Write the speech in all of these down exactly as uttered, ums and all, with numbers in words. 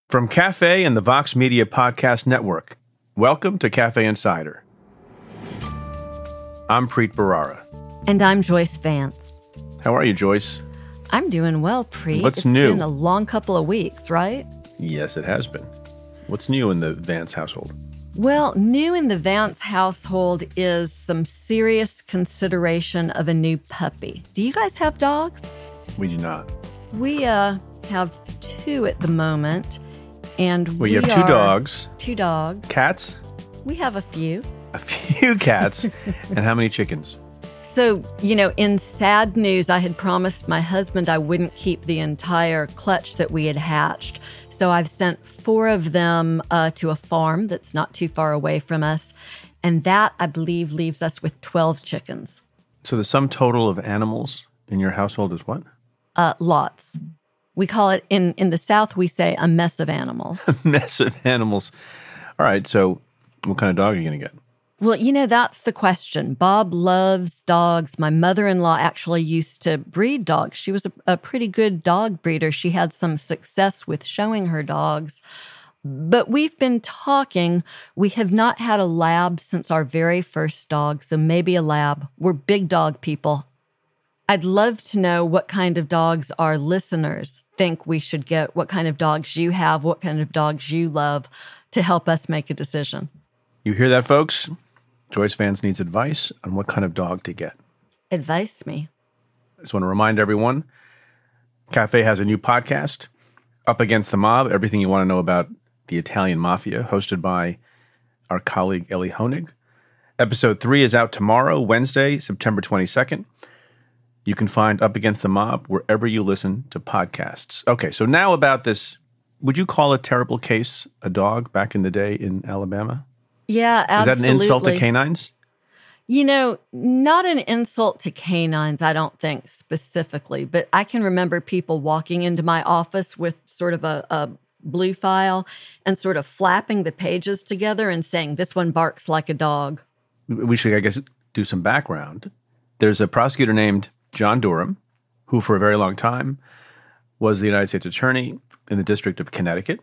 From Cafe and the Vox Media Podcast Network, welcome to Cafe Insider. I'm Preet Bharara. And I'm Joyce Vance. How are you, Joyce? I'm doing well, Preet. What's it's new? It's been a long couple of weeks, right? Yes, it has been. What's new in the Vance household? Well, new in the Vance household is some serious consideration of a new puppy. Do you guys have dogs? We do not. We uh, have two at the moment. And well, we you have two dogs. Two dogs. Cats? We have a few. A few cats. And how many chickens? So, you know, in sad news, I had promised my husband I wouldn't keep the entire clutch that we had hatched. So I've sent four of them uh, to a farm that's not too far away from us. And that, I believe, leaves us with twelve chickens. So the sum total of animals in your household is what? Uh, lots. We call it, in, in the South, we say a mess of animals. A mess of animals. All right, so what kind of dog are you going to get? Well, you know, that's the question. Bob loves dogs. My mother-in-law actually used to breed dogs. She was a, a pretty good dog breeder. She had some success with showing her dogs. But we've been talking. We have not had a lab since our very first dog, so maybe a lab. We're big dog people. I'd love to know what kind of dogs our listeners think we should get, what kind of dogs you have, what kind of dogs you love, to help us make a decision. You hear that, folks? Joyce Vance needs advice on what kind of dog to get. Advice me. I just want to remind everyone, Cafe has a new podcast, Up Against the Mob, everything you want to know about the Italian Mafia, hosted by our colleague Ellie Honig. Episode three is out tomorrow, Wednesday, September twenty-second. You can find Up Against the Mob wherever you listen to podcasts. Okay, so now about this, would you call a terrible case a dog back in the day in Alabama? Yeah, absolutely. Is that an insult to canines? You know, not an insult to canines, I don't think specifically, but I can remember people walking into my office with sort of a, a blue file and sort of flapping the pages together and saying, this one barks like a dog. We should, I guess, do some background. There's a prosecutor named John Durham, who for a very long time was the United States Attorney in the District of Connecticut.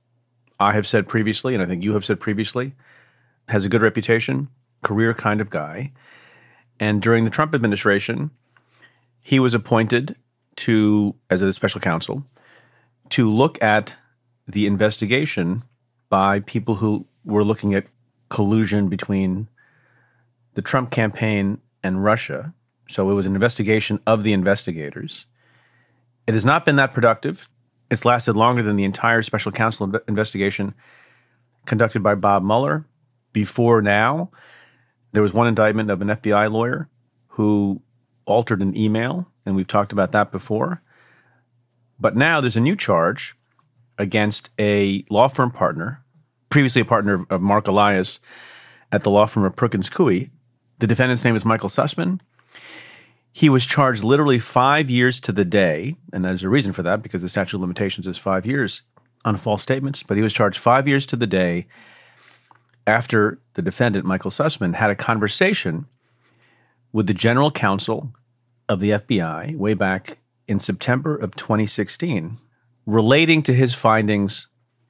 I have said previously, and I think you have said previously, has a good reputation, career kind of guy. And during the Trump administration, he was appointed to, as a special counsel, to look at the investigation by people who were looking at collusion between the Trump campaign and Russia. So it was an investigation of the investigators. It has not been that productive. It's lasted longer than the entire special counsel investigation conducted by Bob Mueller. Before now, there was one indictment of an F B I lawyer who altered an email, and we've talked about that before. But now there's a new charge against a law firm partner, previously a partner of Mark Elias at the law firm of Perkins Coie. The defendant's name is Michael Sussman. He was charged literally five years to the day, and there's a reason for that because the statute of limitations is five years on false statements, but he was charged five years to the day after the defendant, Michael Sussman, had a conversation with the general counsel of the F B I way back in September of twenty sixteen, relating to his findings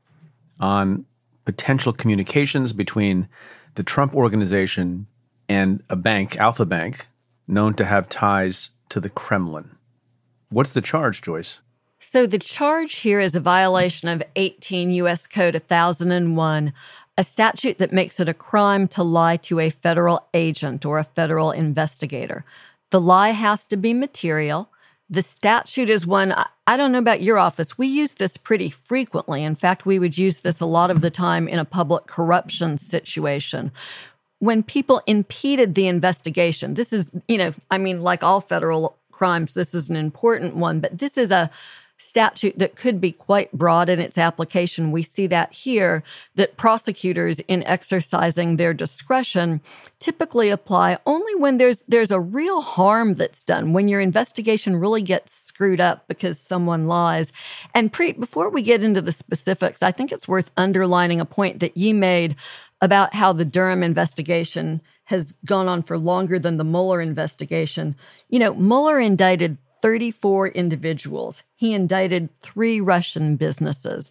on potential communications between the Trump organization and a bank, Alpha Bank, known to have ties to the Kremlin. What's the charge, Joyce? So the charge here is a violation of eighteen U S Code one thousand one, a statute that makes it a crime to lie to a federal agent or a federal investigator. The lie has to be material. The statute is one, I don't know about your office, we use this pretty frequently. In fact, we would use this a lot of the time in a public corruption situation. When people impeded the investigation, this is, you know, I mean, like all federal crimes, this is an important one, but this is a statute that could be quite broad in its application. We see that here, that prosecutors, in exercising their discretion, typically apply only when there's there's a real harm that's done, when your investigation really gets screwed up because someone lies. And Preet, before we get into the specifics, I think it's worth underlining a point that you made about how the Durham investigation has gone on for longer than the Mueller investigation. You know, Mueller indicted thirty-four individuals. He indicted three Russian businesses.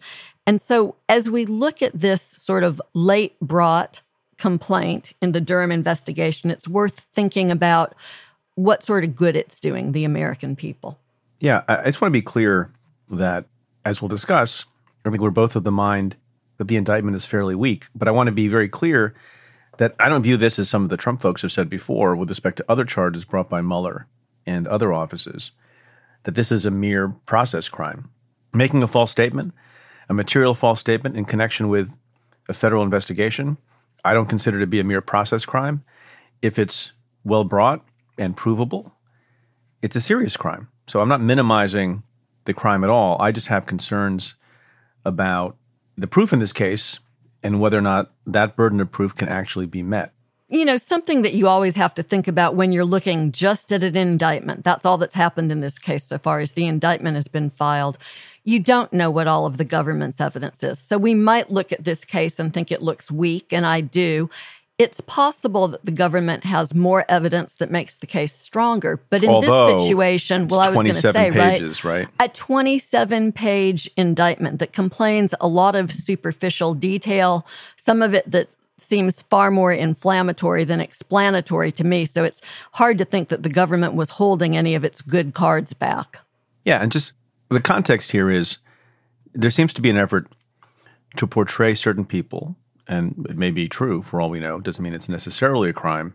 And so as we look at this sort of late brought complaint in the Durham investigation, it's worth thinking about what sort of good it's doing the American people. Yeah, I just want to be clear that, as we'll discuss, I think we're both of the mind that the indictment is fairly weak. But I want to be very clear that I don't view this as some of the Trump folks have said before with respect to other charges brought by Mueller and other offices, that this is a mere process crime. Making a false statement, a material false statement in connection with a federal investigation, I don't consider to be a mere process crime. If it's well brought and provable, it's a serious crime. So I'm not minimizing the crime at all. I just have concerns about the proof in this case and whether or not that burden of proof can actually be met. You know, something that you always have to think about when you're looking just at an indictment, that's all that's happened in this case so far, is the indictment has been filed. You don't know what all of the government's evidence is. So we might look at this case and think it looks weak, and I do. It's possible that the government has more evidence that makes the case stronger. But in Although, this situation, well, I was going to say, pages, right, right, a twenty-seven page indictment that complains a lot of superficial detail, some of it that seems far more inflammatory than explanatory to me. So it's hard to think that the government was holding any of its good cards back. Yeah, and just the context here is there seems to be an effort to portray certain people, and it may be true for all we know, doesn't mean it's necessarily a crime,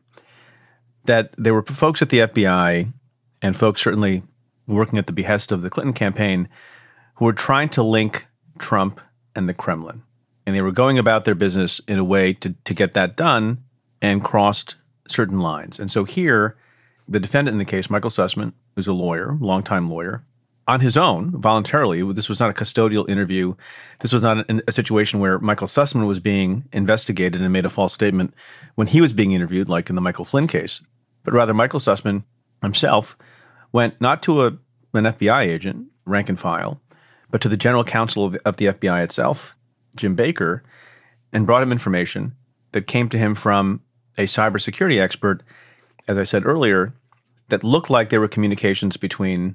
that there were folks at the F B I and folks certainly working at the behest of the Clinton campaign who were trying to link Trump and the Kremlin. And they were going about their business in a way to, to get that done and crossed certain lines. And so here, the defendant in the case, Michael Sussman, who's a lawyer, longtime lawyer, on his own, voluntarily, this was not a custodial interview. This was not a, a situation where Michael Sussman was being investigated and made a false statement when he was being interviewed, like in the Michael Flynn case. But rather, Michael Sussman himself went not to a, an F B I agent, rank and file, but to the general counsel of, of the F B I itself, Jim Baker, and brought him information that came to him from a cybersecurity expert, as I said earlier, that looked like there were communications between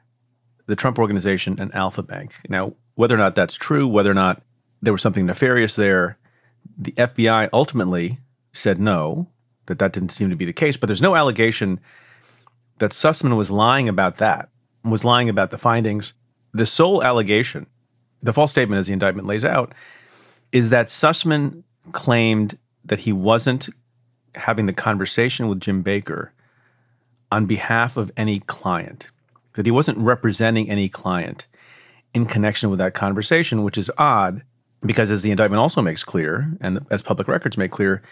the Trump Organization and Alfa Bank. Now, whether or not that's true, whether or not there was something nefarious there, the F B I ultimately said no, that that didn't seem to be the case. But there's no allegation that Sussman was lying about that, was lying about the findings. The sole allegation, the false statement as the indictment lays out, is that Sussman claimed that he wasn't having the conversation with Jim Baker on behalf of any client, that he wasn't representing any client in connection with that conversation, which is odd because, as the indictment also makes clear, and as public records make clear,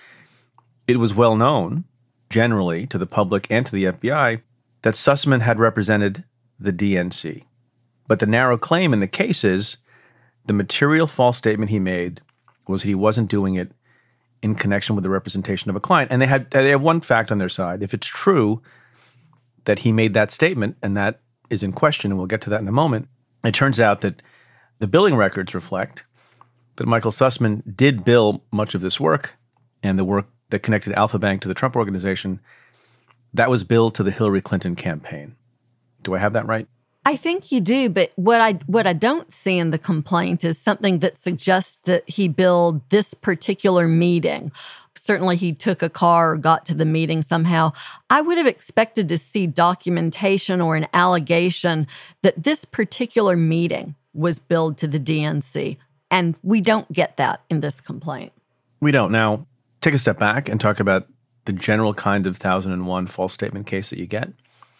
it was well known generally to the public and to the F B I that Sussman had represented the D N C. But the narrow claim in the case is the material false statement he made was that he wasn't doing it in connection with the representation of a client. And they had they have one fact on their side. If it's true that he made that statement, and that is in question, and we'll get to that in a moment, it turns out that the billing records reflect that Michael Sussman did bill much of this work, and the work that connected Alfa Bank to the Trump Organization, that was billed to the Hillary Clinton campaign. Do I have that right? I think you do, but what I what I don't see in the complaint is something that suggests that he billed this particular meeting. Certainly he took a car or got to the meeting somehow. I would have expected to see documentation or an allegation that this particular meeting was billed to the D N C, and we don't get that in this complaint. We don't. Now, take a step back and talk about the general kind of one thousand one false statement case that you get.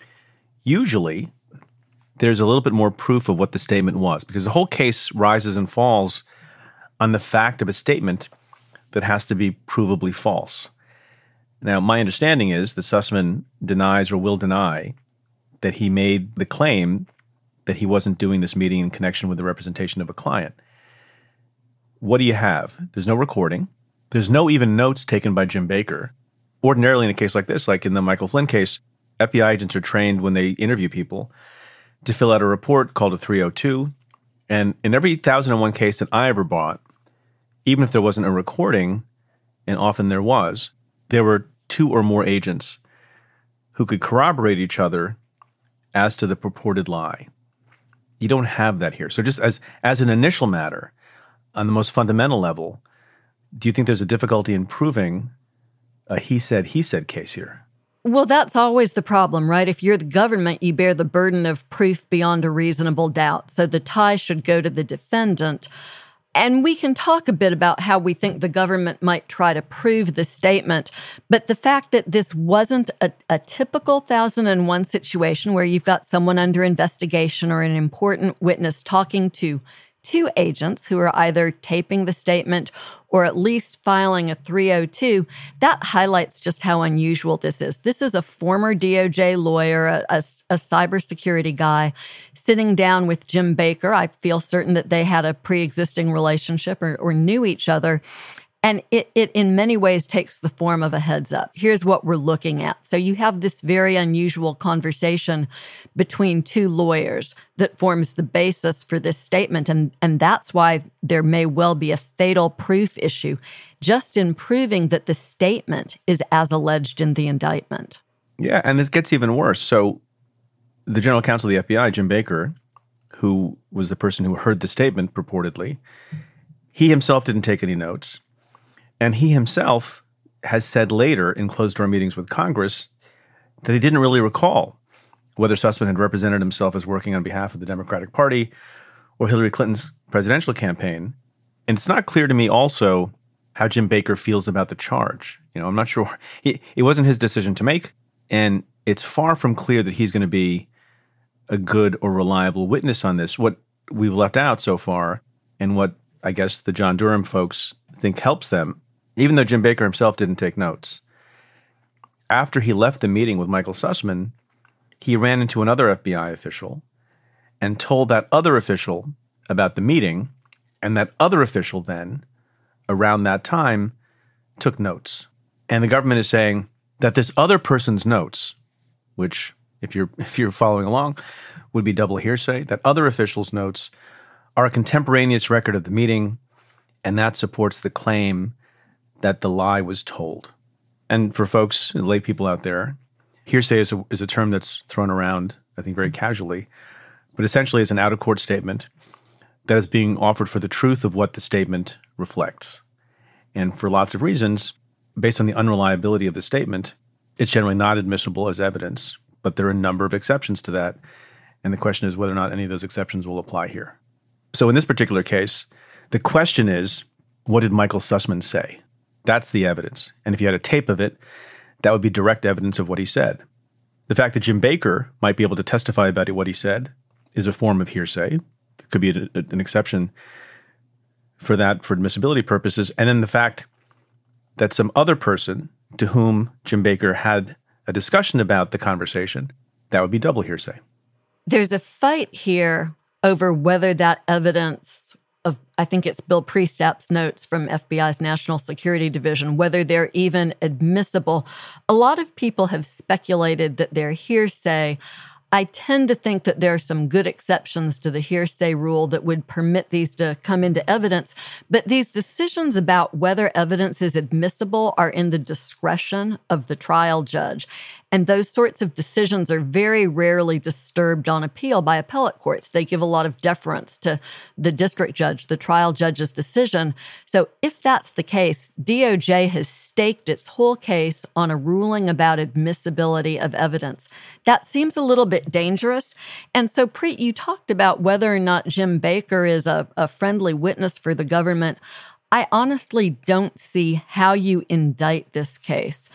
Usually, there's a little bit more proof of what the statement was, because the whole case rises and falls on the fact of a statement that has to be provably false. Now, my understanding is that Sussman denies or will deny that he made the claim that he wasn't doing this meeting in connection with the representation of a client. What do you have? There's no recording. There's no even notes taken by Jim Baker. Ordinarily in a case like this, like in the Michael Flynn case, F B I agents are trained when they interview people to fill out a report called a three oh two. And in every one thousand one case that I ever bought, even if there wasn't a recording, and often there was, there were two or more agents who could corroborate each other as to the purported lie. You don't have that here. So just as, as an initial matter, on the most fundamental level, do you think there's a difficulty in proving a he said, he said case here? Well, that's always the problem, right? If you're the government, you bear the burden of proof beyond a reasonable doubt. So the tie should go to the defendant. And we can talk a bit about how we think the government might try to prove the statement. But the fact that this wasn't a, a typical one thousand one situation where you've got someone under investigation or an important witness talking to two agents who are either taping the statement or at least filing a three oh two, that highlights just how unusual this is. This is a former D O J lawyer, a, a, a cybersecurity guy, sitting down with Jim Baker. I feel certain that they had a pre-existing relationship or, or knew each other. And it, it, in many ways, takes the form of a heads up. Here's what we're looking at. So you have this very unusual conversation between two lawyers that forms the basis for this statement. And, and that's why there may well be a fatal proof issue just in proving that the statement is as alleged in the indictment. Yeah, and it gets even worse. So the general counsel of the F B I, Jim Baker, who was the person who heard the statement purportedly, he himself didn't take any notes. And he himself has said later in closed-door meetings with Congress that he didn't really recall whether Sussman had represented himself as working on behalf of the Democratic Party or Hillary Clinton's presidential campaign. And it's not clear to me also how Jim Baker feels about the charge. You know, I'm not sure. He, it wasn't his decision to make, and it's far from clear that he's going to be a good or reliable witness on this. What we've left out so far, and what I guess the John Durham folks think helps them, even though Jim Baker himself didn't take notes, after he left the meeting with Michael Sussman, he ran into another F B I official and told that other official about the meeting, and that other official then, around that time, took notes. And the government is saying that this other person's notes, which, if you're if you're following along, would be double hearsay, that other official's notes are a contemporaneous record of the meeting, and that supports the claim that the lie was told. And for folks, lay people out there, hearsay is a, is a term that's thrown around, I think, very casually, but essentially it's an out-of-court statement that is being offered for the truth of what the statement reflects. And for lots of reasons, based on the unreliability of the statement, it's generally not admissible as evidence, but there are a number of exceptions to that. And the question is whether or not any of those exceptions will apply here. So in this particular case, the question is, what did Michael Sussman say? That's the evidence. And if you had a tape of it, that would be direct evidence of what he said. The fact that Jim Baker might be able to testify about what he said is a form of hearsay. It could be a, a, an exception for that for admissibility purposes. And then the fact that some other person to whom Jim Baker had a discussion about the conversation, that would be double hearsay. There's a fight here over whether that evidence of, I think it's Bill Priestap's notes from F B I's National Security Division, whether they're even admissible. A lot of people have speculated that they're hearsay. I tend to think that there are some good exceptions to the hearsay rule that would permit these to come into evidence. But these decisions about whether evidence is admissible are in the discretion of the trial judge. And those sorts of decisions are very rarely disturbed on appeal by appellate courts. They give a lot of deference to the district judge, the trial judge's decision. So if that's the case, D O J has staked its whole case on a ruling about admissibility of evidence. That seems a little bit dangerous. And so, Preet, you talked about whether or not Jim Baker is a, a friendly witness for the government. I honestly don't see how you indict this case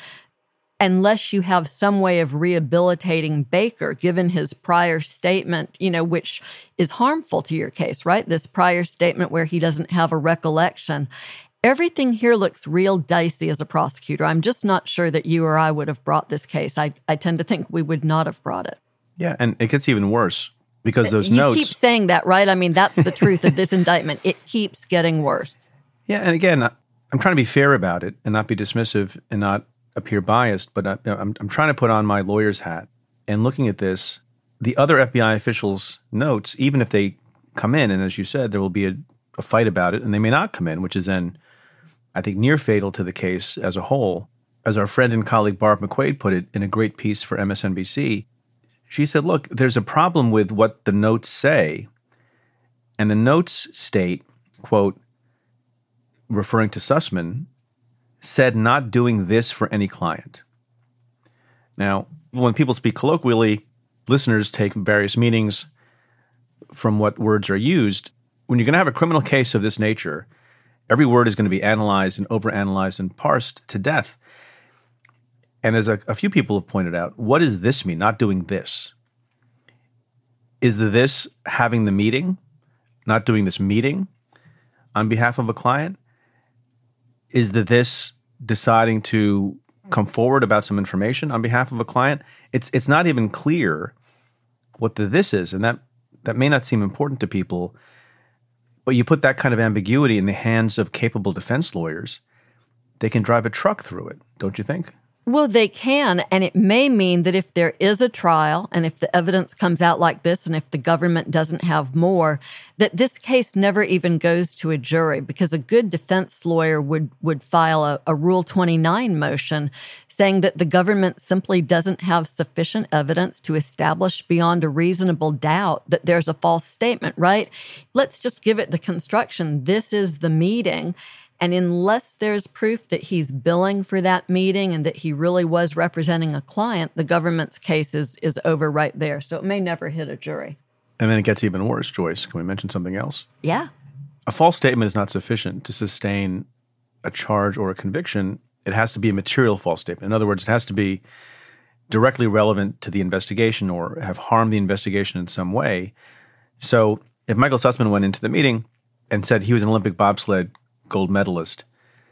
unless you have some way of rehabilitating Baker, given his prior statement, you know, which is harmful to your case, right? This prior statement where he doesn't have a recollection. Everything here looks real dicey as a prosecutor. I'm just not sure that you or I would have brought this case. I, I tend to think we would not have brought it. Yeah, and it gets even worse because those you notes... You keep saying that, right? I mean, that's the truth of this indictment. It keeps getting worse. Yeah, and again, I'm trying to be fair about it and not be dismissive and not appear biased, but I, I'm, I'm trying to put on my lawyer's hat. And looking at this, the other F B I officials' notes, even if they come in, and as you said, there will be a, a fight about it, and they may not come in, which is then, I think, near fatal to the case as a whole. As our friend and colleague Barb McQuaid put it in a great piece for M S N B C, she said, look, there's a problem with what the notes say. And the notes state, quote, referring to Sussman, said not doing this for any client. Now, when people speak colloquially, listeners take various meanings from what words are used. When you're going to have a criminal case of this nature, every word is going to be analyzed and overanalyzed and parsed to death. And as a, a few people have pointed out, what does this mean, not doing this? Is the this having the meeting, not doing this meeting on behalf of a client? Is the this deciding to come forward about some information on behalf of a client? It's it's not even clear what the this is, and that, that may not seem important to people, but you put that kind of ambiguity in the hands of capable defense lawyers, they can drive a truck through it, don't you think? Well, they can, and it may mean that if there is a trial and if the evidence comes out like this and if the government doesn't have more, that this case never even goes to a jury, because a good defense lawyer would, would file a, a Rule twenty-nine motion saying that the government simply doesn't have sufficient evidence to establish beyond a reasonable doubt that there's a false statement, right? Let's just give it the construction. This is the meeting. And unless there's proof that he's billing for that meeting and that he really was representing a client, the government's case is, is over right there. So it may never hit a jury. And then it gets even worse, Joyce. Can we mention something else? Yeah. A false statement is not sufficient to sustain a charge or a conviction. It has to be a material false statement. In other words, it has to be directly relevant to the investigation or have harmed the investigation in some way. So if Michael Sussman went into the meeting and said he was an Olympic bobsled gold medalist,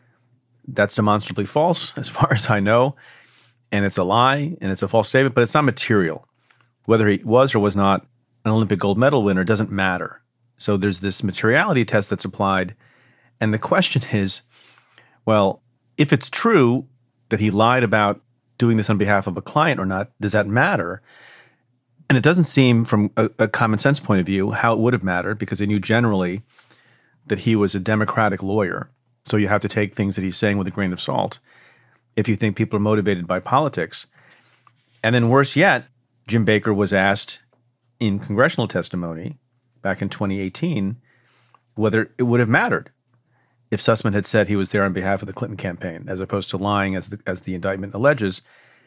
that's demonstrably false as far as I know, and it's a lie and it's a false statement, but it's not material. Whether he was or was not an Olympic gold medal winner doesn't matter. So there's this materiality test that's applied, and the question is, well, if it's true that he lied about doing this on behalf of a client or not, does that matter? And it doesn't seem, from a, a common sense point of view, how it would have mattered, because they knew generally that he was a Democratic lawyer. So you have to take things that he's saying with a grain of salt if you think people are motivated by politics. And then worse yet, Jim Baker was asked in congressional testimony back in twenty eighteen whether it would have mattered if Sussman had said he was there on behalf of the Clinton campaign, as opposed to lying as the, as the indictment alleges.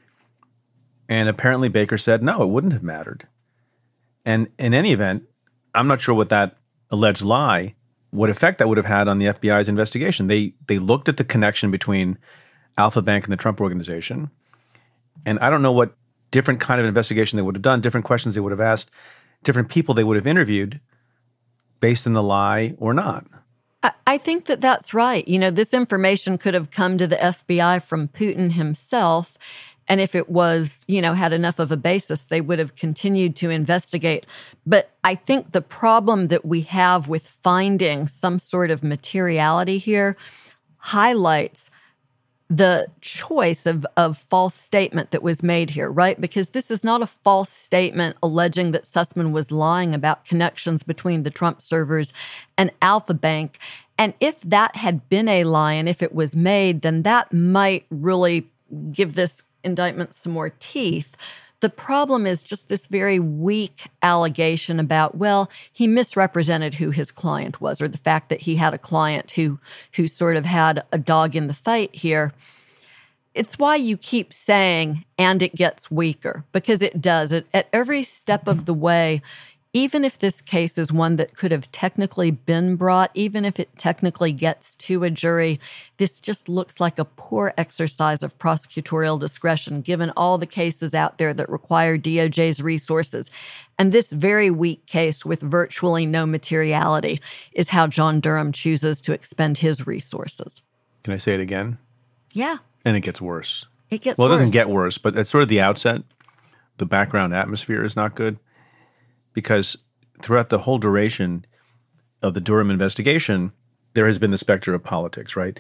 And apparently Baker said, no, it wouldn't have mattered. And in any event, I'm not sure what that alleged lie, what effect that would have had on the F B I's investigation. They they looked at the connection between Alpha Bank and the Trump Organization, and I don't know what different kind of investigation they would have done, different questions they would have asked, different people they would have interviewed based on the lie or not. I, I think that that's right. You know, this information could have come to the F B I from Putin himself, and if it was, you know, had enough of a basis, they would have continued to investigate. But I think the problem that we have with finding some sort of materiality here highlights the choice of, of false statement that was made here, right? Because this is not a false statement alleging that Sussman was lying about connections between the Trump servers and Alpha Bank. And if that had been a lie, and if it was made, then that might really give this indictment some more teeth. The problem is just this very weak allegation about, well, he misrepresented who his client was, or the fact that he had a client who who sort of had a dog in the fight here. It's why you keep saying, and it gets weaker, because it does. It, at every step of the way, even if this case is one that could have technically been brought, even if it technically gets to a jury, this just looks like a poor exercise of prosecutorial discretion, given all the cases out there that require D O J's resources. And this very weak case with virtually no materiality is how John Durham chooses to expend his resources. Can I say it again? Yeah. And it gets worse. It gets well, worse. Well, it doesn't get worse, but at sort of the outset, the background atmosphere is not good. Because throughout the whole duration of the Durham investigation, there has been the specter of politics, right?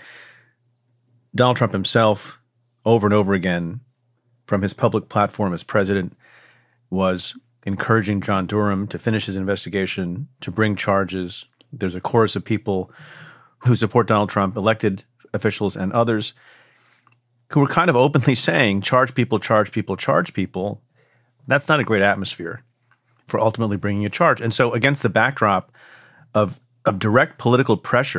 Donald Trump himself, over and over again, from his public platform as president, was encouraging John Durham to finish his investigation, to bring charges. There's a chorus of people who support Donald Trump, elected officials and others, who were kind of openly saying, charge people, charge people, charge people. That's not a great atmosphere for ultimately bringing a charge. And so against the backdrop of, of direct political pressure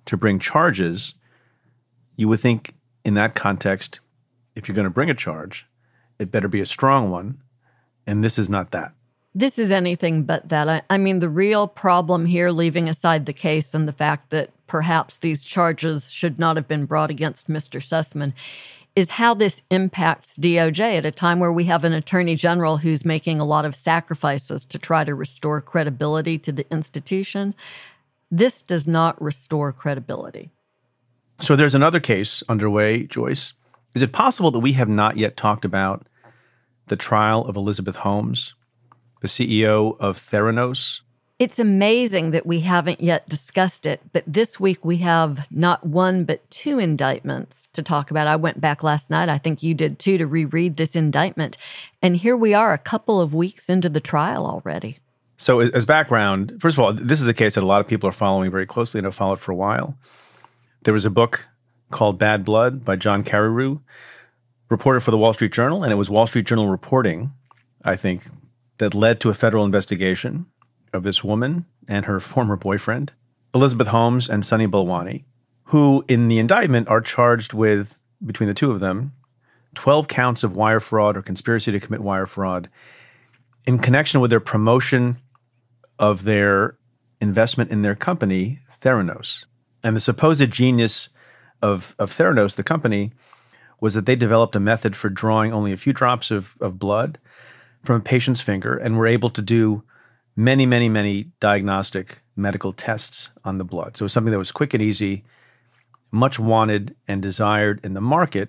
to bring charges, you would think in that context, if you're going to bring a charge, it better be a strong one. And this is not that. This is anything but that. I, I mean, the real problem here, leaving aside the case and the fact that perhaps these charges should not have been brought against Mister Sussman, is how this impacts D O J at a time where we have an attorney general who's making a lot of sacrifices to try to restore credibility to the institution. This does not restore credibility. So there's another case underway, Joyce. Is it possible that we have not yet talked about the trial of Elizabeth Holmes, the C E O of Theranos? It's amazing that we haven't yet discussed it, but this week we have not one but two indictments to talk about. I went back last night, I think you did too, to reread this indictment. And here we are a couple of weeks into the trial already. So as background, first of all, this is a case that a lot of people are following very closely and have followed for a while. There was a book called Bad Blood by John Carreyrou, reported for the Wall Street Journal, and it was Wall Street Journal reporting, I think, that led to a federal investigation of this woman and her former boyfriend, Elizabeth Holmes and Sunny Balwani, who in the indictment are charged with, between the two of them, twelve counts of wire fraud or conspiracy to commit wire fraud in connection with their promotion of their investment in their company, Theranos. And the supposed genius of, of Theranos, the company, was that they developed a method for drawing only a few drops of, of blood from a patient's finger and were able to do many, many, many diagnostic medical tests on the blood. So it was something that was quick and easy, much wanted and desired in the market.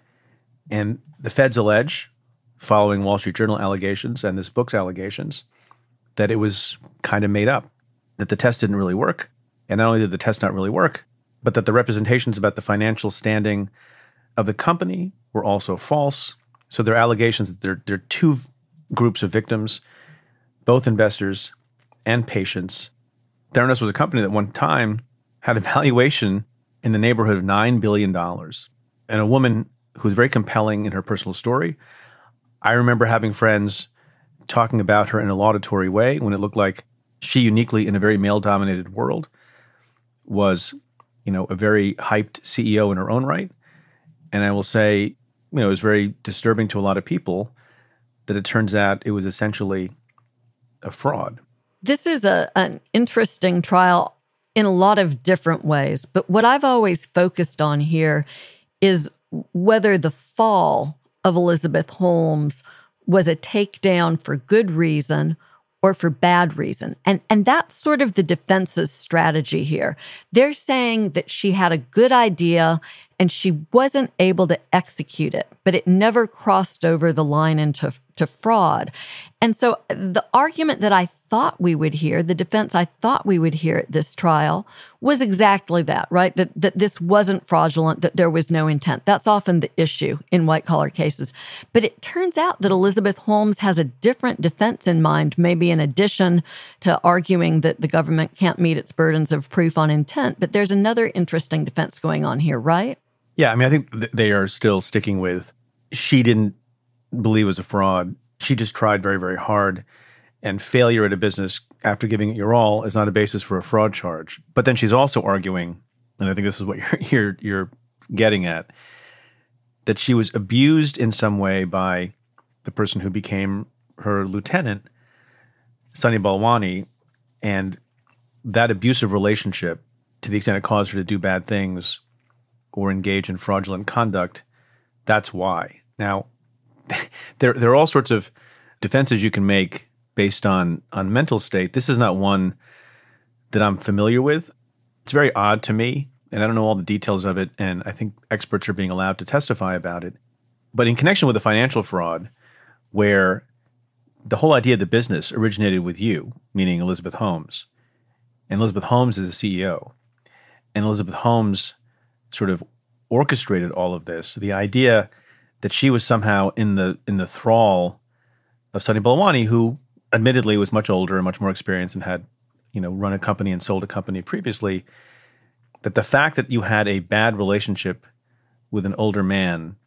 And the feds allege, following Wall Street Journal allegations and this book's allegations, that it was kind of made up, that the test didn't really work. And not only did the test not really work, but that the representations about the financial standing of the company were also false. So there are allegations that there, there are two groups of victims, both investors and patients. Theranos was a company that one time had a valuation in the neighborhood of nine billion dollars. And a woman who was very compelling in her personal story. I remember having friends talking about her in a laudatory way when it looked like she uniquely, in a very male-dominated world, was, you know, a very hyped C E O in her own right. And I will say, you know, it was very disturbing to a lot of people that it turns out it was essentially a fraud. This is a, an interesting trial in a lot of different ways. But what I've always focused on here is whether the fall of Elizabeth Holmes was a takedown for good reason or for bad reason. And, and that's sort of the defense's strategy here. They're saying that she had a good idea and she wasn't able to execute it, but it never crossed over the line into to fraud. And so the argument that I thought we would hear, the defense I thought we would hear at this trial, was exactly that, right? That that this wasn't fraudulent, that there was no intent. That's often the issue in white-collar cases. But it turns out that Elizabeth Holmes has a different defense in mind, maybe in addition to arguing that the government can't meet its burdens of proof on intent. But there's another interesting defense going on here, right? Yeah, I mean, I think th- they are still sticking with she didn't believe it was a fraud. She just tried very, very hard. And failure at a business after giving it your all is not a basis for a fraud charge. But then she's also arguing, and I think this is what you're, you're, you're getting at, that she was abused in some way by the person who became her lieutenant, Sunny Balwani, and that abusive relationship, to the extent it caused her to do bad things or engage in fraudulent conduct, that's why. Now, there there are all sorts of defenses you can make based on, on mental state. This is not one that I'm familiar with. It's very odd to me, and I don't know all the details of it, and I think experts are being allowed to testify about it. But in connection with the financial fraud, where the whole idea of the business originated with you, meaning Elizabeth Holmes, and Elizabeth Holmes is the C E O, and Elizabeth Holmes sort of orchestrated all of this, the idea that she was somehow in the in the thrall of Sunny Balwani, who admittedly was much older and much more experienced and had, you know, run a company and sold a company previously, that the fact that you had a bad relationship with an older man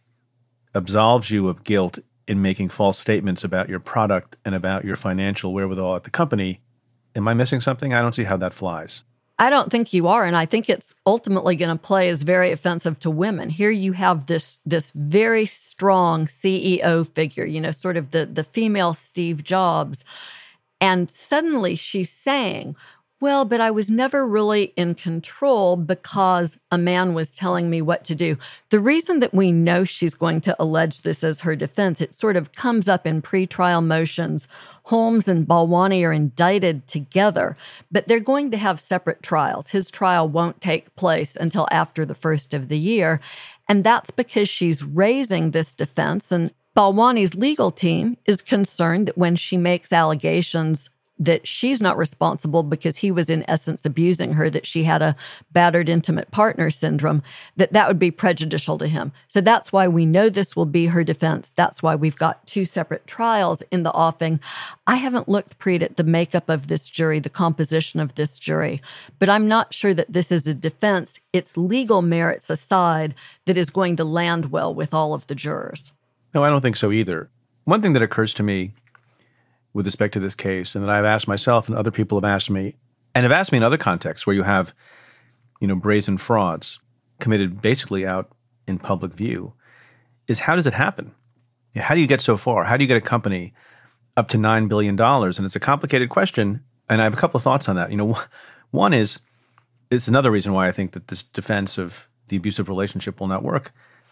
absolves you of guilt in making false statements about your product and about your financial wherewithal at the company. Am I missing something? I don't see how that flies. I don't think you are, and I think it's ultimately going to play as very offensive to women. Here you have this this very strong C E O figure, you know, sort of the, the female Steve Jobs, and suddenly she's saying, well, but I was never really in control because a man was telling me what to do. The reason that we know she's going to allege this as her defense, it sort of comes up in pretrial motions. Holmes and Balwani are indicted together, but they're going to have separate trials. His trial won't take place until after the first of the year, and that's because she's raising this defense. And Balwani's legal team is concerned that when she makes allegations that she's not responsible because he was in essence abusing her, that she had a battered intimate partner syndrome, that that would be prejudicial to him. So that's why we know this will be her defense. That's why we've got two separate trials in the offing. I haven't looked, Preet, at the makeup of this jury, the composition of this jury, but I'm not sure that this is a defense, its legal merits aside, that is going to land well with all of the jurors. No, I don't think so either. One thing that occurs to me with respect to this case, and that I've asked myself and other people have asked me, and have asked me in other contexts where you have, you know, brazen frauds committed basically out in public view, is how does it happen? How do you get so far? How do you get a company up to nine billion dollars? And it's a complicated question, and I have a couple of thoughts on that. You know, one is, it's another reason why I think that this defense of the abusive relationship will not work.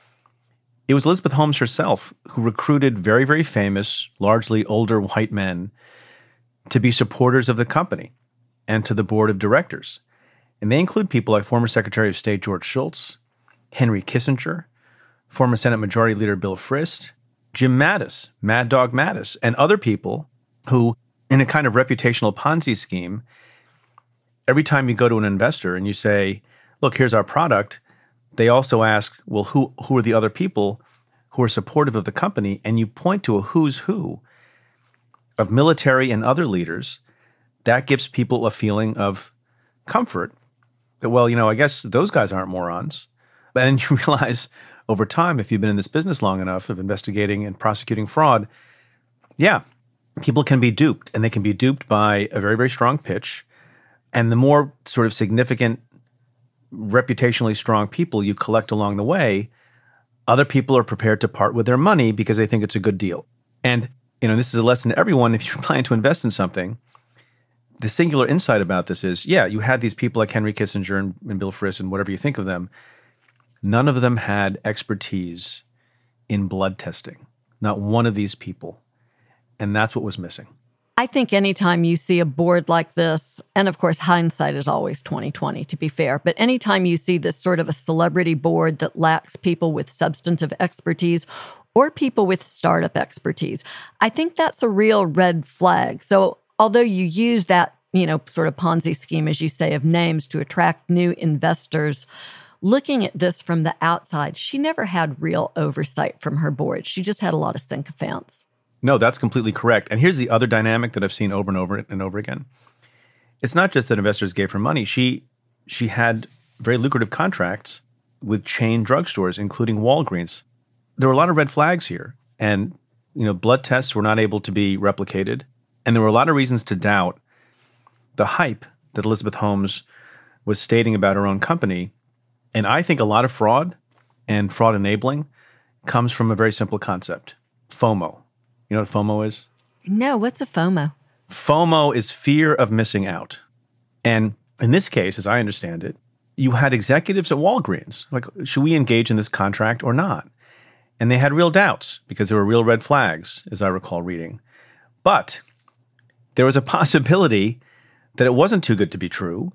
It was Elizabeth Holmes herself who recruited very, very famous, largely older white men to be supporters of the company and to the board of directors. And they include people like former Secretary of State George Shultz, Henry Kissinger, former Senate Majority Leader Bill Frist, Jim Mattis, Mad Dog Mattis, and other people who, in a kind of reputational Ponzi scheme, every time you go to an investor and you say, look, here's our product, they also ask, well, who who are the other people who are supportive of the company? And you point to a who's who of military and other leaders. That gives people a feeling of comfort that, well, you know, I guess those guys aren't morons. But then you realize over time, if you've been in this business long enough of investigating and prosecuting fraud, yeah, people can be duped. And they can be duped by a very, very strong pitch. And the more sort of significant, reputationally strong people you collect along the way, other people are prepared to part with their money because they think it's a good deal. And, you know, this is a lesson to everyone. If you're planning to invest in something, the singular insight about this is, yeah, you had these people like Henry Kissinger and, and Bill Frist and whatever you think of them. None of them had expertise in blood testing. Not one of these people. And that's what was missing. I think anytime you see a board like this, and of course hindsight is always twenty twenty to be fair, but anytime you see this sort of a celebrity board that lacks people with substantive expertise or people with startup expertise, I think that's a real red flag. So although you use that, you know, sort of Ponzi scheme, as you say, of names to attract new investors, looking at this from the outside, she never had real oversight from her board. She just had a lot of sycophants. No, that's completely correct. And here's the other dynamic that I've seen over and over and over again. It's not just that investors gave her money. She she had very lucrative contracts with chain drugstores, including Walgreens. There were a lot of red flags here. And, you know, blood tests were not able to be replicated. And there were a lot of reasons to doubt the hype that Elizabeth Holmes was stating about her own company. And I think a lot of fraud and fraud enabling comes from a very simple concept, FOMO. You know what FOMO is? No, what's a FOMO? FOMO is fear of missing out. And in this case, as I understand it, you had executives at Walgreens, like, should we engage in this contract or not? And they had real doubts because there were real red flags, as I recall reading. But there was a possibility that it wasn't too good to be true.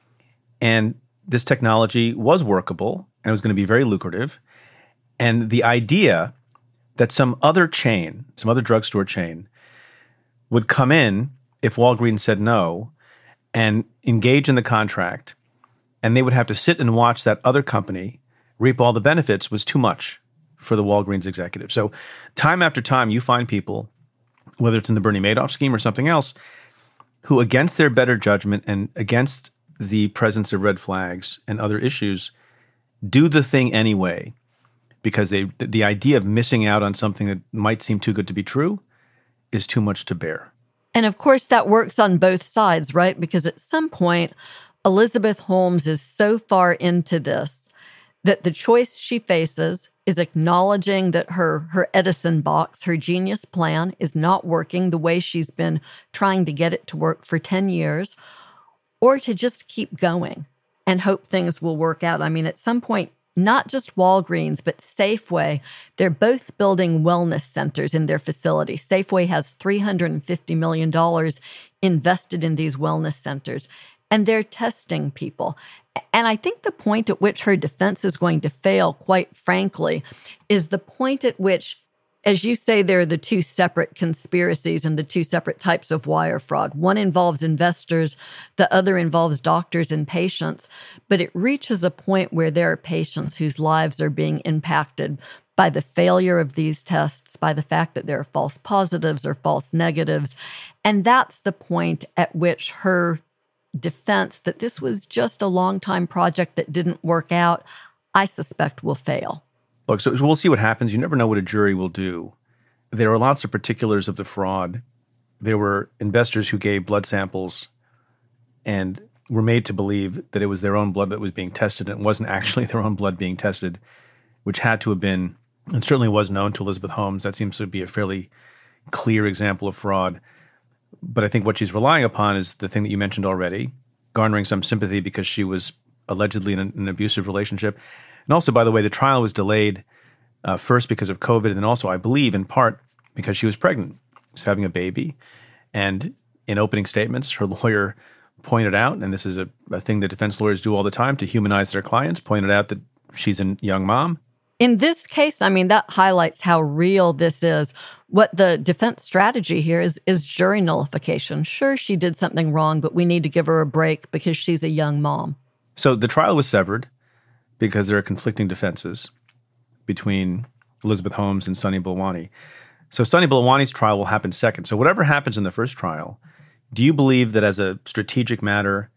And this technology was workable and it was going to be very lucrative. And the idea that some other chain, some other drugstore chain, would come in if Walgreens said no and engage in the contract, and they would have to sit and watch that other company reap all the benefits was too much for the Walgreens executive. So time after time, you find people, whether it's in the Bernie Madoff scheme or something else, who against their better judgment and against the presence of red flags and other issues, do the thing anyway. Because they, the idea of missing out on something that might seem too good to be true is too much to bear. And of course, that works on both sides, right? Because at some point, Elizabeth Holmes is so far into this that the choice she faces is acknowledging that her, her Edison box, her genius plan, is not working the way she's been trying to get it to work for ten years, or to just keep going and hope things will work out. I mean, at some point, not just Walgreens, but Safeway, they're both building wellness centers in their facility. Safeway has three hundred fifty million dollars invested in these wellness centers, and they're testing people. And I think the point at which her defense is going to fail, quite frankly, is the point at which, as you say, there are the two separate conspiracies and the two separate types of wire fraud. One involves investors, the other involves doctors and patients. But it reaches a point where there are patients whose lives are being impacted by the failure of these tests, by the fact that there are false positives or false negatives. And that's the point at which her defense that this was just a long-time project that didn't work out, I suspect will fail. Look, so we'll see what happens. You never know what a jury will do. There are lots of particulars of the fraud. There were investors who gave blood samples and were made to believe that it was their own blood that was being tested, and it wasn't actually their own blood being tested, which had to have been, and certainly was known to Elizabeth Holmes. That seems to be a fairly clear example of fraud. But I think what she's relying upon is the thing that you mentioned already, garnering some sympathy because she was allegedly in an, an abusive relationship. And also, by the way, the trial was delayed uh, first because of COVID, and then also, I believe, in part because she was pregnant. She was having a baby. And in opening statements, her lawyer pointed out, and this is a, a thing that defense lawyers do all the time to humanize their clients, pointed out that she's a young mom. In this case, I mean, that highlights how real this is. What the defense strategy here is, is jury nullification. Sure, she did something wrong, but we need to give her a break because she's a young mom. So the trial was severed because there are conflicting defenses between Elizabeth Holmes and Sunny Balwani. So Sunny Balwani's trial will happen second. So whatever happens in the first trial, do you believe that as a strategic matter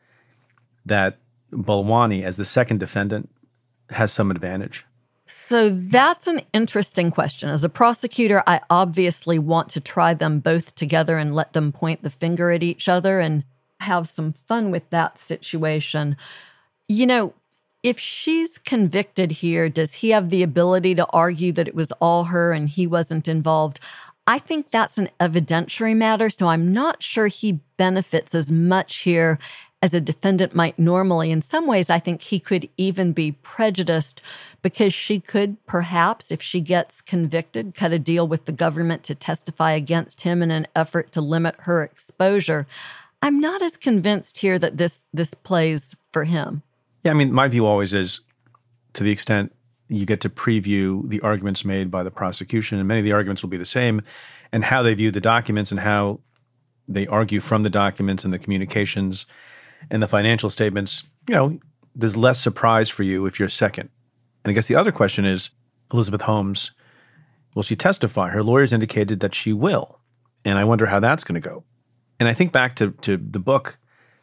that Balwani, as the second defendant, has some advantage? So that's an interesting question. As a prosecutor, I obviously want to try them both together and let them point the finger at each other and have some fun with that situation. You know, if she's convicted here, does he have the ability to argue that it was all her and he wasn't involved? I think that's an evidentiary matter, so I'm not sure he benefits as much here as a defendant might normally. In some ways, I think he could even be prejudiced because she could perhaps, if she gets convicted, cut a deal with the government to testify against him in an effort to limit her exposure. I'm not as convinced here that this this plays for him. Yeah, I mean, my view always is, to the extent you get to preview the arguments made by the prosecution, and many of the arguments will be the same, and how they view the documents and how they argue from the documents and the communications and the financial statements, you know, there's less surprise for you if you're second. And I guess the other question is, Elizabeth Holmes, will she testify? Her lawyers indicated that she will. And I wonder how that's going to go. And I think back to, to the book,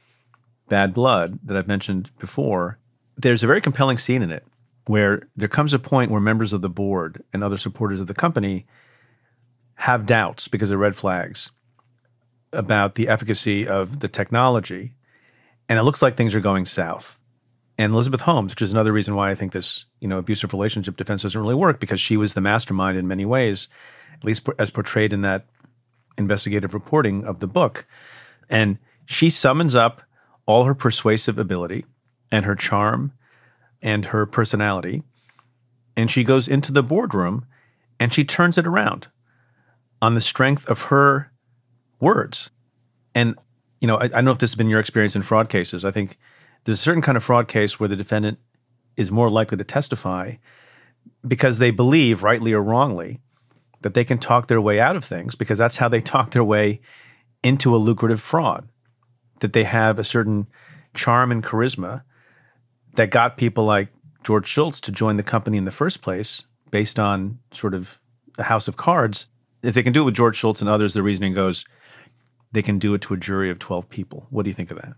Bad Blood, that I've mentioned before. There's a very compelling scene in it where there comes a point where members of the board and other supporters of the company have doubts because of red flags about the efficacy of the technology. And it looks like things are going south. And Elizabeth Holmes, which is another reason why I think this, you know, abusive relationship defense doesn't really work, because she was the mastermind in many ways, at least as portrayed in that investigative reporting of the book. And she summons up all her persuasive ability and her charm and her personality, and she goes into the boardroom and she turns it around on the strength of her words. And you know, I, I don't know if this has been your experience in fraud cases. I think there's a certain kind of fraud case where the defendant is more likely to testify because they believe, rightly or wrongly, that they can talk their way out of things, because that's how they talk their way into a lucrative fraud, that they have a certain charm and charisma that got people like George Shultz to join the company in the first place based on sort of a house of cards. If they can do it with George Shultz and others, the reasoning goes, they can do it to a jury of twelve people. What do you think of that?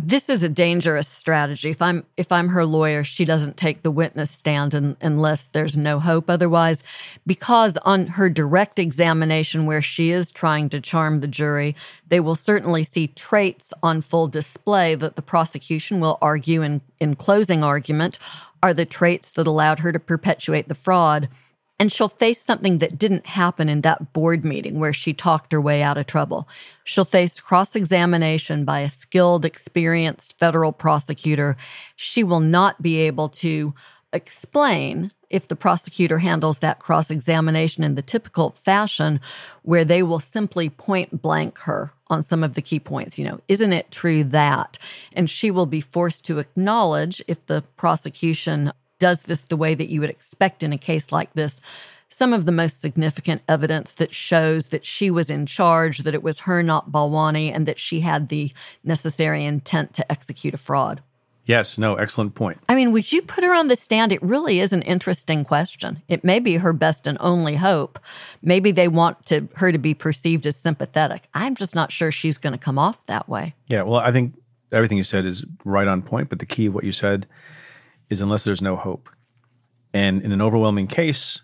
This is a dangerous strategy. If I'm if I'm her lawyer, she doesn't take the witness stand un, unless there's no hope otherwise, because on her direct examination where she is trying to charm the jury, they will certainly see traits on full display that the prosecution will argue in, in closing argument are the traits that allowed her to perpetuate the fraud. And she'll face something that didn't happen in that board meeting where she talked her way out of trouble. She'll face cross-examination by a skilled, experienced federal prosecutor. She will not be able to explain, if the prosecutor handles that cross-examination in the typical fashion, where they will simply point blank her on some of the key points. You know, isn't it true that? And she will be forced to acknowledge, if the prosecution does this the way that you would expect in a case like this, some of the most significant evidence that shows that she was in charge, that it was her, not Balwani, and that she had the necessary intent to execute a fraud. Yes, no, excellent point. I mean, would you put her on the stand? It really is an interesting question. It may be her best and only hope. Maybe they want to, her to be perceived as sympathetic. I'm just not sure she's going to come off that way. Yeah, well, I think everything you said is right on point, but the key of what you said is unless there's no hope. And in an overwhelming case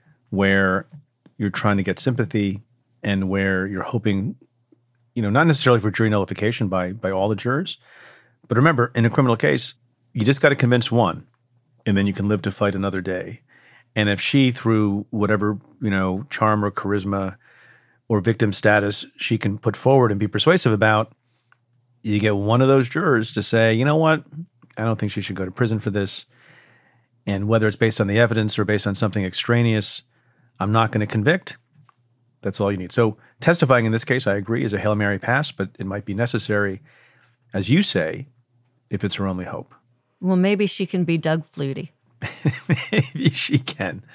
where you're trying to get sympathy and where you're hoping, you know, not necessarily for jury nullification by by all the jurors, but remember, in a criminal case, you just got to convince one, and then you can live to fight another day. And if she, through whatever, you know, charm or charisma or victim status she can put forward and be persuasive about, you get one of those jurors to say, you know what, I don't think she should go to prison for this. And whether it's based on the evidence or based on something extraneous, I'm not going to convict. That's all you need. So testifying in this case, I agree, is a Hail Mary pass, but it might be necessary, as you say, if it's her only hope. Well, maybe she can be Doug Flutie. Maybe she can.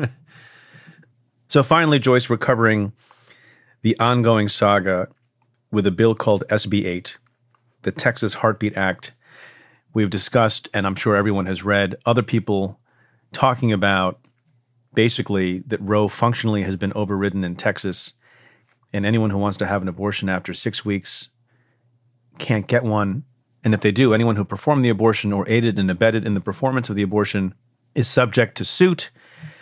So finally, Joyce, we're covering the ongoing saga with a bill called S B eight, the Texas Heartbeat Act. We've discussed, and I'm sure everyone has read, other people talking about basically that Roe functionally has been overridden in Texas, and anyone who wants to have an abortion after six weeks can't get one. And if they do, anyone who performed the abortion or aided and abetted in the performance of the abortion is subject to suit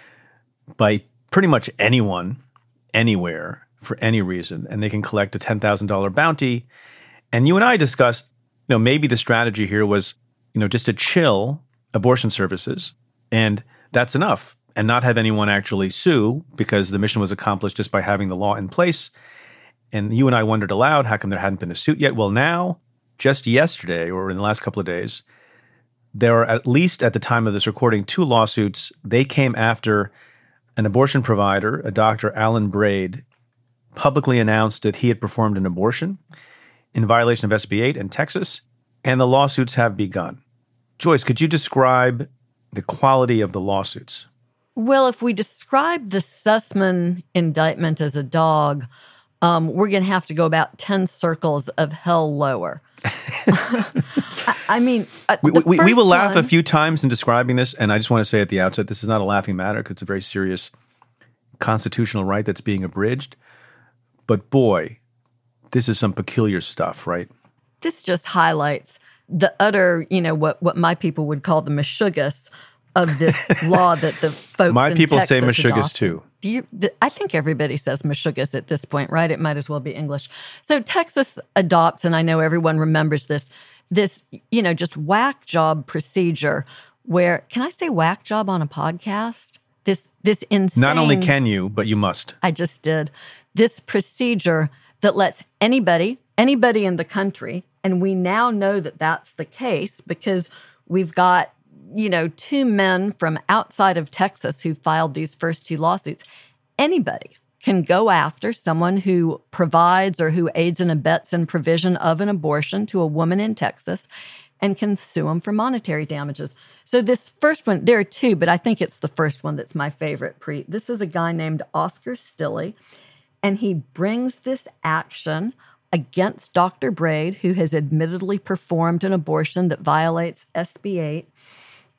by pretty much anyone, anywhere, for any reason, and they can collect a ten thousand dollars bounty. And you and I discussed, you know, maybe the strategy here was, you know, just to chill abortion services, and that's enough, and not have anyone actually sue because the mission was accomplished just by having the law in place. And you and I wondered aloud, how come there hadn't been a suit yet? Well, now, just yesterday or in the last couple of days, there are, at least at the time of this recording, two lawsuits. They came after an abortion provider, a Doctor Alan Braid, publicly announced that he had performed an abortion in violation of S B eight in Texas, and the lawsuits have begun. Joyce, could you describe the quality of the lawsuits? Well, if we describe the Sussman indictment as a dog, um, we're going to have to go about ten circles of hell lower. I, I mean, uh, we, we, we will one, laugh a few times in describing this, and I just want to say at the outset, this is not a laughing matter because it's a very serious constitutional right that's being abridged. But boy, this is some peculiar stuff, right? This just highlights the utter, you know, what, what my people would call the meshuggahs of this law that the folks my in people Texas say meshuggahs adopted. too. Do you? Do, I think everybody says meshuggahs at this point, right? It might as well be English. So Texas adopts, and I know everyone remembers this, this, you know, just whack job procedure where, can I say whack job on a podcast? This, this insane. Not only can you, but you must. I just did. This procedure that lets anybody, anybody in the country, and we now know that that's the case because we've got, you know, two men from outside of Texas who filed these first two lawsuits. Anybody can go after someone who provides or who aids and abets in provision of an abortion to a woman in Texas and can sue them for monetary damages. So this first one, there are two, but I think it's the first one that's my favorite, Preet. This is a guy named Oscar Stilley, and he brings this action against Doctor Braid, who has admittedly performed an abortion that violates S B eight.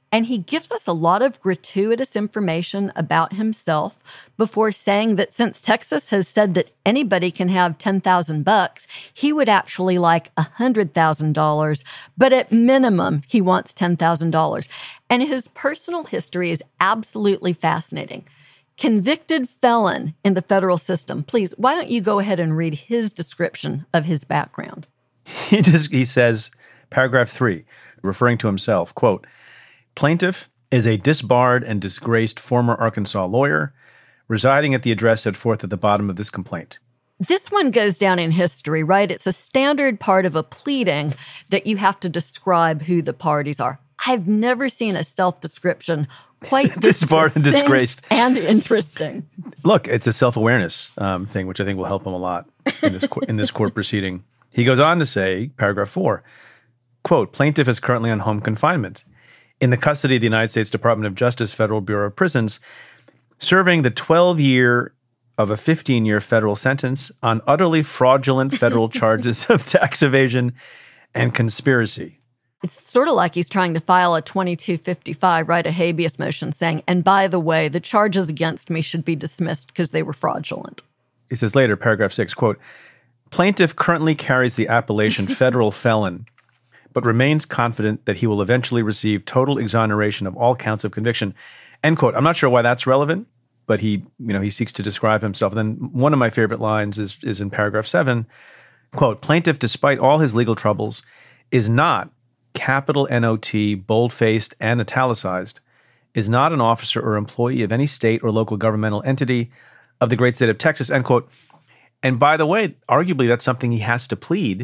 And he gives us a lot of gratuitous information about himself before saying that since Texas has said that anybody can have ten thousand bucks, he would actually like one hundred thousand dollars, but at minimum, he wants ten thousand dollars. And his personal history is absolutely fascinating. Convicted felon in the federal system. Please, why don't you go ahead and read his description of his background? He just, he says, paragraph three, referring to himself, quote, plaintiff is a disbarred and disgraced former Arkansas lawyer residing at the address set forth at the bottom of this complaint. This one goes down in history, right? It's a standard part of a pleading that you have to describe who the parties are. I've never seen a self-description quite this disbarred and disgraced and interesting. Look, it's a self-awareness um, thing, which I think will help him a lot in this in this court proceeding. He goes on to say, paragraph four, quote, plaintiff is currently on home confinement in the custody of the United States Department of Justice Federal Bureau of Prisons, serving the twelve-year of a fifteen-year federal sentence on utterly fraudulent federal charges of tax evasion and conspiracy. It's sort of like he's trying to file a twenty-two fifty-five, right, a habeas motion saying, and by the way, the charges against me should be dismissed because they were fraudulent. He says later, paragraph six, quote, plaintiff currently carries the appellation federal felon, but remains confident that he will eventually receive total exoneration of all counts of conviction, end quote. I'm not sure why that's relevant, but he, you know, he seeks to describe himself. And then one of my favorite lines is, is in paragraph seven, quote, plaintiff, despite all his legal troubles, is not, capital N O T, bold-faced and italicized, is not an officer or employee of any state or local governmental entity of the great state of Texas, end quote. And by the way, arguably that's something he has to plead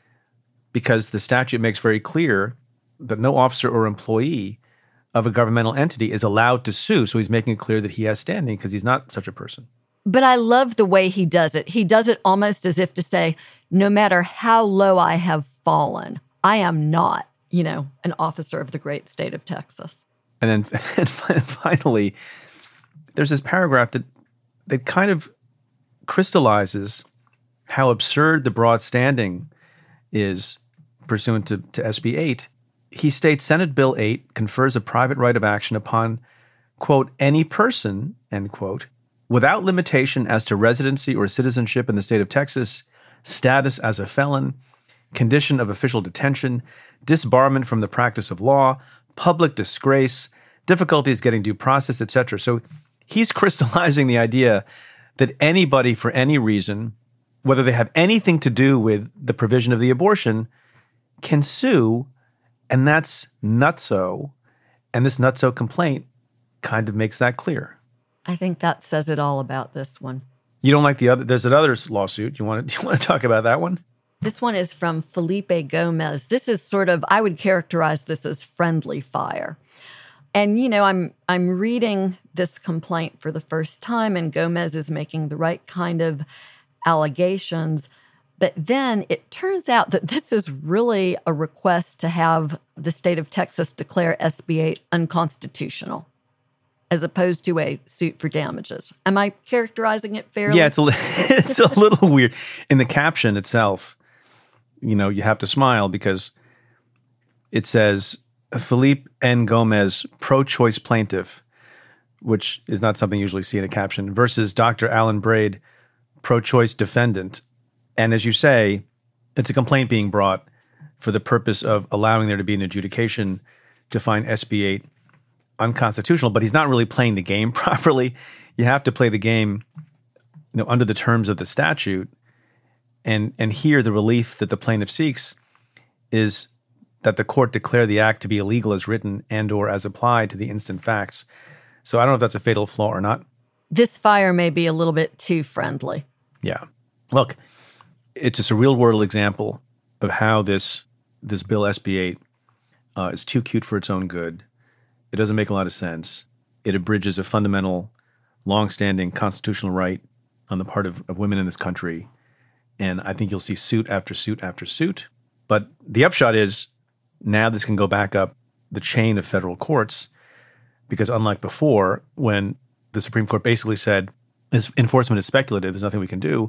because the statute makes very clear that no officer or employee of a governmental entity is allowed to sue. So he's making it clear that he has standing because he's not such a person. But I love the way he does it. He does it almost as if to say, no matter how low I have fallen, I am not, you know, an officer of the great state of Texas. And then and finally, there's this paragraph that that kind of crystallizes how absurd the broad standing is pursuant to, to S B eight. He states Senate Bill eight confers a private right of action upon, quote, any person, end quote, without limitation as to residency or citizenship in the state of Texas, status as a felon, condition of official detention, disbarment from the practice of law, public disgrace, difficulties getting due process, et cetera. So he's crystallizing the idea that anybody for any reason, whether they have anything to do with the provision of the abortion, can sue, and that's nutso. And this nutso complaint kind of makes that clear. I think that says it all about this one. You don't like the other, there's another lawsuit. You want to, you want to talk about that one? This one is from Felipe Gomez. This is sort of, I would characterize this as friendly fire. And, you know, I'm I'm reading this complaint for the first time, and Gomez is making the right kind of allegations. But then it turns out that this is really a request to have the state of Texas declare S B eight unconstitutional, as opposed to a suit for damages. Am I characterizing it fairly? Yeah, it's a, it's a little weird. In the caption itself, you know, you have to smile because it says, Felipe N. Gomez, pro-choice plaintiff, which is not something you usually see in a caption, versus Doctor Alan Braid, pro-choice defendant. And as you say, it's a complaint being brought for the purpose of allowing there to be an adjudication to find S B eight unconstitutional, but he's not really playing the game properly. You have to play the game, you know, under the terms of the statute. And and here the relief that the plaintiff seeks is that the court declare the act to be illegal as written and or as applied to the instant facts. So I don't know if that's a fatal flaw or not. This fire may be a little bit too friendly. Yeah. Look, it's just a real-world example of how this this bill S B eight uh, is too cute for its own good. It doesn't make a lot of sense. It abridges a fundamental, long-standing constitutional right on the part of, of women in this country. And I think you'll see suit after suit after suit. But the upshot is now this can go back up the chain of federal courts because unlike before, when the Supreme Court basically said this enforcement is speculative, there's nothing we can do,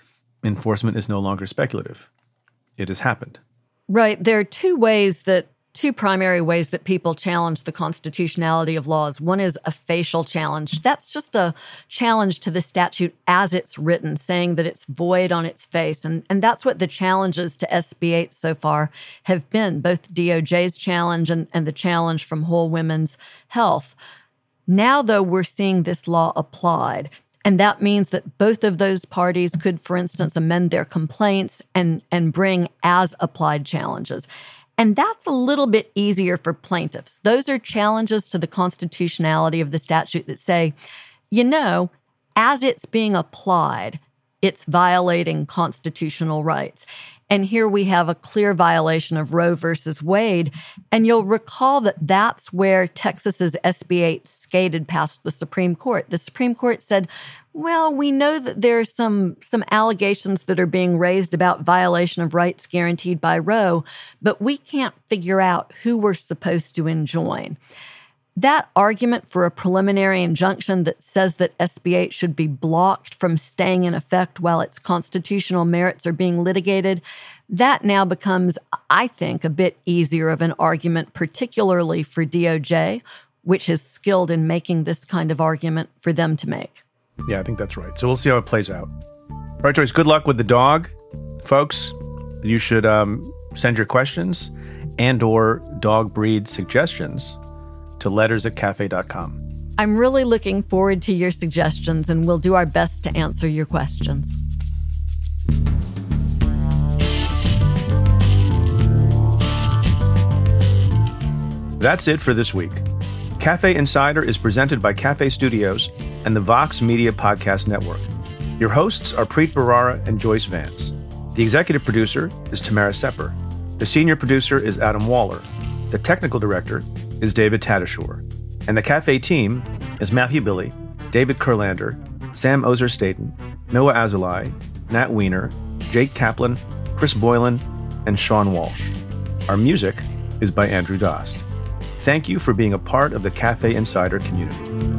enforcement is no longer speculative. It has happened. Right. There are two ways that two primary ways that people challenge the constitutionality of laws. One is a facial challenge. That's just a challenge to the statute as it's written, saying that it's void on its face. And, and that's what the challenges to S B eight so far have been, both D O J's challenge and, and the challenge from Whole Women's Health. Now, though, we're seeing this law applied. And that means that both of those parties could, for instance, amend their complaints and, and bring as-applied challenges. And that's a little bit easier for plaintiffs. Those are challenges to the constitutionality of the statute that say, you know, as it's being applied, it's violating constitutional rights. And here we have a clear violation of Roe versus Wade. And you'll recall that that's where Texas's S B eight skated past the Supreme Court. The Supreme Court said, well, we know that there's some, some allegations that are being raised about violation of rights guaranteed by Roe, but we can't figure out who we're supposed to enjoin. That argument for a preliminary injunction that says that S B eight should be blocked from staying in effect while its constitutional merits are being litigated, that now becomes, I think, a bit easier of an argument, particularly for D O J, which is skilled in making this kind of argument for them to make. Yeah, I think that's right. So we'll see how it plays out. All right, Joyce, good luck with the dog. Folks, you should um, send your questions and or dog breed suggestions to letters at cafe dot com. I'm really looking forward to your suggestions, and we'll do our best to answer your questions. That's it for this week. Cafe Insider is presented by Cafe Studios and the Vox Media Podcast Network. Your hosts are Preet Bharara and Joyce Vance. The executive producer is Tamara Sepper. The senior producer is Adam Waller. The technical director is David Tatasciore. And the Cafe team is Matthew Billy, David Kurlander, Sam Ozer-Staten, Noah Azulai, Nat Weiner, Jake Kaplan, Chris Boylan, and Sean Walsh. Our music is by Andrew Dost. Thank you for being a part of the Cafe Insider community.